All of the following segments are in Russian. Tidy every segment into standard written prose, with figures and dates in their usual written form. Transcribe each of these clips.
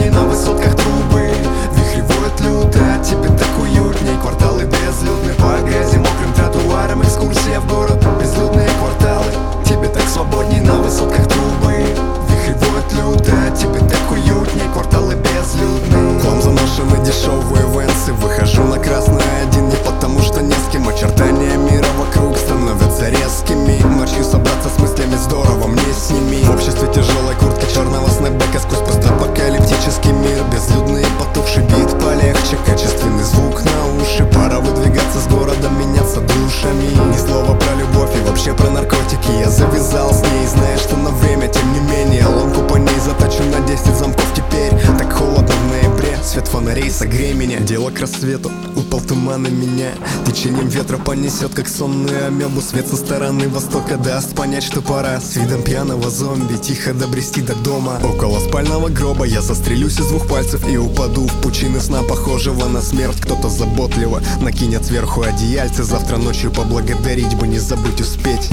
свободней, на высотках трубы вихри воют люто, тебе так уютней. Кварталы безлюдны, по грязи, мокрым тротуарам, экскурсия в город, безлюдные кварталы. Тебе так свободней, на высотках трубы вихри воют люто, тебе так уютней. Кварталы безлюдны. К вам заношены дешевые венсы, выхожу на красное один не потому что не с кем. Очертания мира вокруг становятся резкими. Ночью собраться с мыслями здорово, мне с ними. В обществе тяжелой куртки, черного снэпбэка, сквозь постапокалиптический мир. Безлюдный потухший бит полегче, качественный звук на уши. Пора выдвигаться с города, меняться душами. Ни слова про любовь и вообще про наркотики. Я завязал с ней, зная, что на время, тем не менее. Ломку по ней заточу на 10 замков теперь. Так холодно в ноябре, свет фонарей согрей меня. Дело к рассвету, упал туман и меня течением ветра понесет, как сонную амебу. Свет со стороны востока даст понять, что пора с видом пьяного зомби тихо добрести до дома. Около спального гроба я застрелюсь из двух пальцев и упаду в пучины сна, похожего на смерть. Кто-то заботливо накинет сверху одеяльце, завтра ночью поблагодарить бы, не забыть успеть.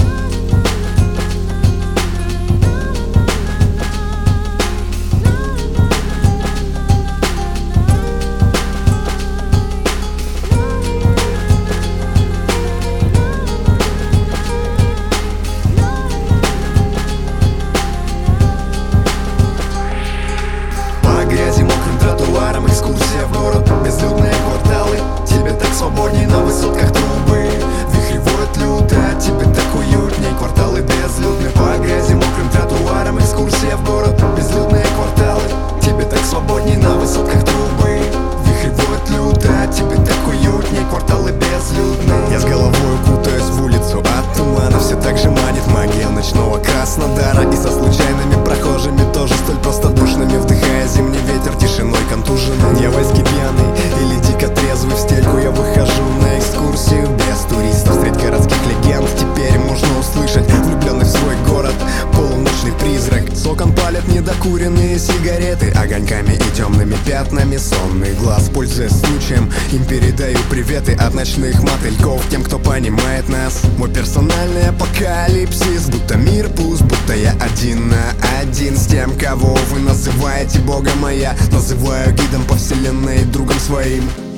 Экскурсия в город, безлюдные кварталы. Тебе так свободней, на высотках трубы вихри воют люто, тебе так уютней. Кварталы безлюдны, по грязи, мокрым тротуарам. Экскурсия в город, безлюдные кварталы. Тебе так свободней, на высотках трубы вихри воют люто, тебе так уютней. Кварталы безлюдны. Я с головой укутаюсь в улицу от тумана. Все так же манит магия ночного Краснодара. И со случайными прохожими, тоже столь простодушными, вдыхая зимний ветер, тишиной контуженный. Дьявольски пьяный или дико трезвый, в стельку я выхожу на экскурсию без туристов. Средь городских легенд теперь можно услышать влюбленный в свой город полуночный призрак. С окон палят недокуренные сигареты, огоньками и темными пятнами сонный глаз. Пользуясь случаем, им передаю приветы от ночных мотыльков тем, кто понимает нас. Мой персональный апокалипсис, будто мир пуст, будто я один на один с тем, кого вы называете богом, а я называю гидом по вселенной, другом своим.